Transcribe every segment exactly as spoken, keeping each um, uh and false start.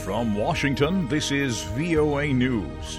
From Washington, this is V O A News.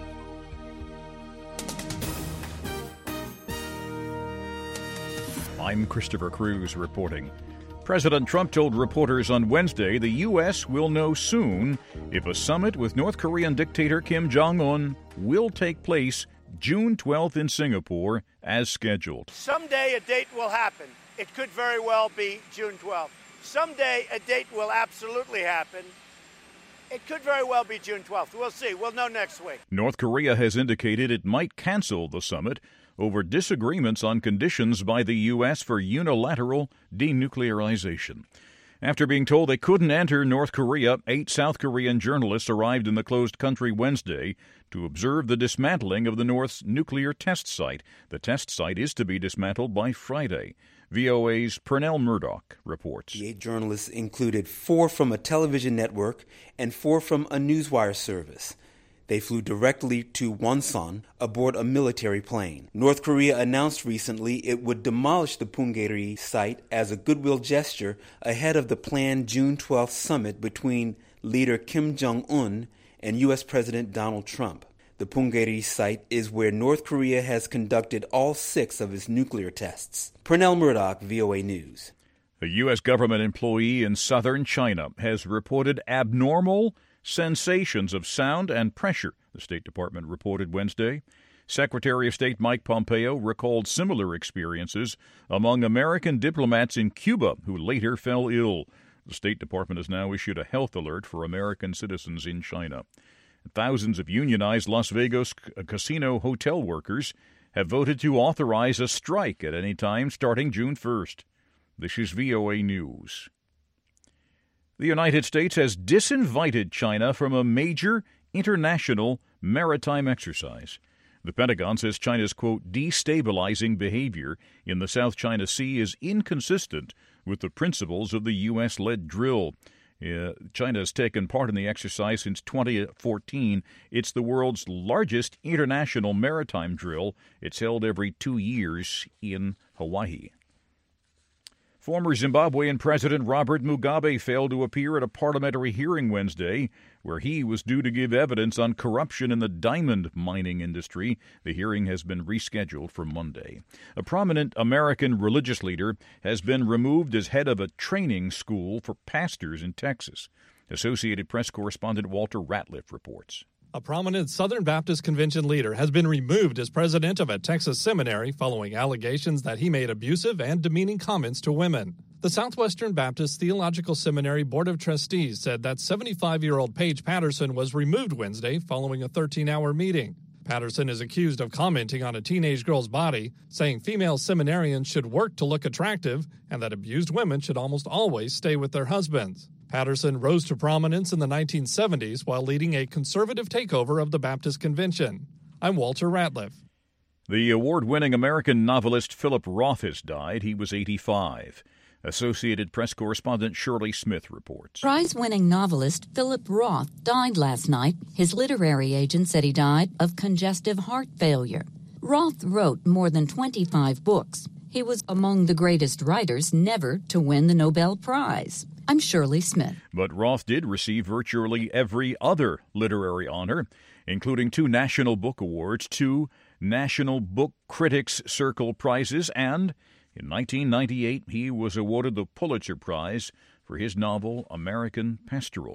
I'm Christopher Cruz reporting. President Trump told reporters on Wednesday the U S will know soon if a summit with North Korean dictator Kim Jong-un will take place June twelfth in Singapore as scheduled. Someday a date will happen. It could very well be June twelfth. Someday a date will absolutely happen. It could very well be June twelfth. We'll see. We'll know next week. North Korea has indicated it might cancel the summit over disagreements on conditions by the U S for unilateral denuclearization. After being told they couldn't enter North Korea, eight South Korean journalists arrived in the closed country Wednesday to observe the dismantling of the North's nuclear test site. The test site is to be dismantled by Friday. V O A's Pernell Murdoch reports. The eight journalists included four from a television network and four from a newswire service. They flew directly to Wonsan aboard a military plane. North Korea announced recently it would demolish the Punggye-ri site as a goodwill gesture ahead of the planned June twelfth summit between leader Kim Jong-un and U S President Donald Trump. The Punggye-ri site is where North Korea has conducted all six of its nuclear tests. Pernell Murdoch, V O A News. A U S government employee in southern China has reported abnormal sensations of sound and pressure, the State Department reported Wednesday. Secretary of State Mike Pompeo recalled similar experiences among American diplomats in Cuba who later fell ill. The State Department has now issued a health alert for American citizens in China. Thousands of unionized Las Vegas casino hotel workers have voted to authorize a strike at any time starting June first. This is V O A News. The United States has disinvited China from a major international maritime exercise. The Pentagon says China's, quote, destabilizing behavior in the South China Sea is inconsistent with the principles of the U S-led drill. Uh, China has taken part in the exercise since twenty fourteen. It's the world's largest international maritime drill. It's held every two years in Hawaii. Former Zimbabwean President Robert Mugabe failed to appear at a parliamentary hearing Wednesday, where he was due to give evidence on corruption in the diamond mining industry. The hearing has been rescheduled for Monday. A prominent American religious leader has been removed as head of a training school for pastors in Texas. Associated Press correspondent Walter Ratliff reports. A prominent Southern Baptist Convention leader has been removed as president of a Texas seminary following allegations that he made abusive and demeaning comments to women. The Southwestern Baptist Theological Seminary Board of Trustees said that seventy-five-year-old Paige Patterson was removed Wednesday following a thirteen-hour meeting. Patterson is accused of commenting on a teenage girl's body, saying female seminarians should work to look attractive and that abused women should almost always stay with their husbands. Patterson rose to prominence in the nineteen seventies while leading a conservative takeover of the Baptist Convention. I'm Walter Ratliff. The award-winning American novelist Philip Roth has died. He was eighty-five. Associated Press correspondent Shirley Smith reports. Prize-winning novelist Philip Roth died last night. His literary agent said he died of congestive heart failure. Roth wrote more than twenty-five books. He was among the greatest writers never to win the Nobel Prize. I'm Shirley Smith. But Roth did receive virtually every other literary honor, including two National Book Awards, two National Book Critics Circle Prizes, and in nineteen ninety-eight he was awarded the Pulitzer Prize for his novel American Pastoral.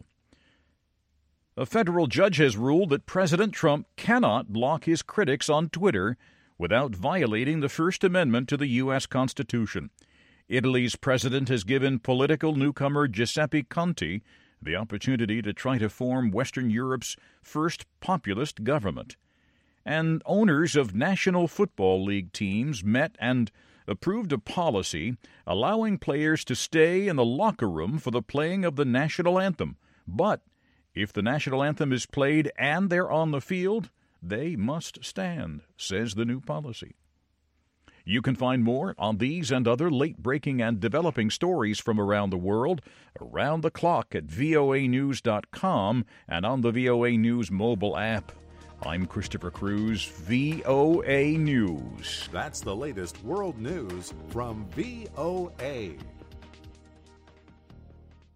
A federal judge has ruled that President Trump cannot block his critics on Twitter without violating the First Amendment to the U S Constitution. Italy's president has given political newcomer Giuseppe Conte the opportunity to try to form Western Europe's first populist government. And owners of National Football League teams met and approved a policy allowing players to stay in the locker room for the playing of the national anthem. But if the national anthem is played and they're on the field, they must stand, says the new policy. You can find more on these and other late-breaking and developing stories from around the world around the clock at V O A news dot com and on the V O A News mobile app. I'm Christopher Cruz, V O A News. That's the latest world news from V O A.